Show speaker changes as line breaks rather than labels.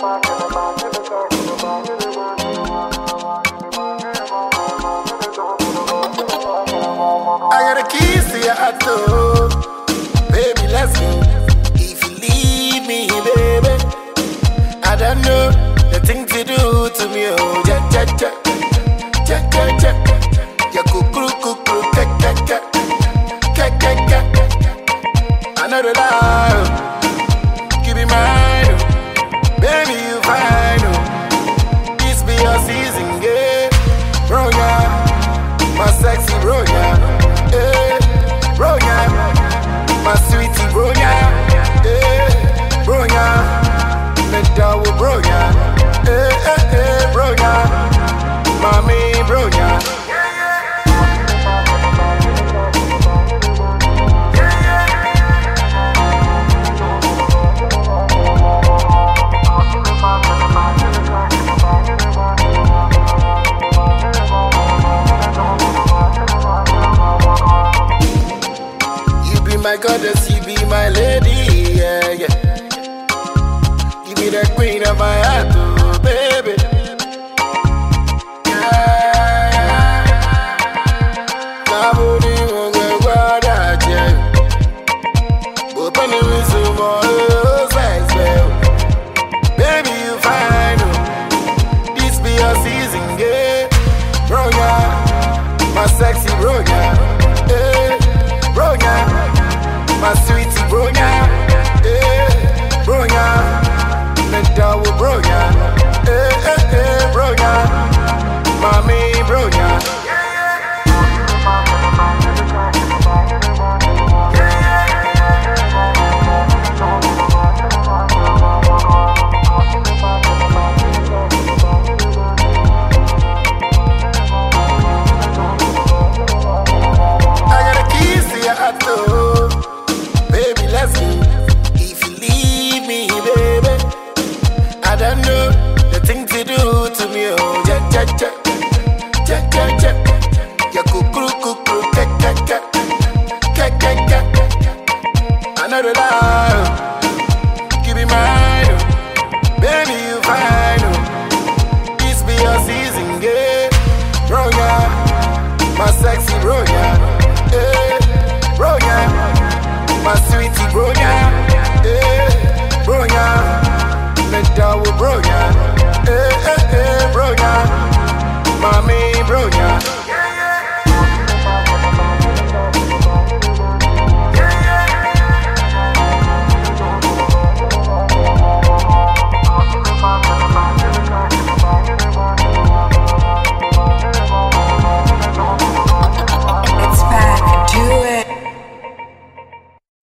I got the keys to your auto, baby, let's go. If you leave me, baby, I don't know the thing to do to me. Oh, ja, ja, ja, ja, ja, ja. Ya kukuru, kukuru, ka, ka, ka, ka, ka, ka. I know the love, keep it mine, oh. Baby, you fine, oh. This be your season, yeah, bro, yeah, my sexy bro, yeah. Bro, yeah, my sweetie, bro, yeah, bro, yeah, let down with bro, yeah, bro, yeah, mommy, bro, yeah. My goddess, you be my lady, yeah, yeah. You be the queen of my heart, oh, baby.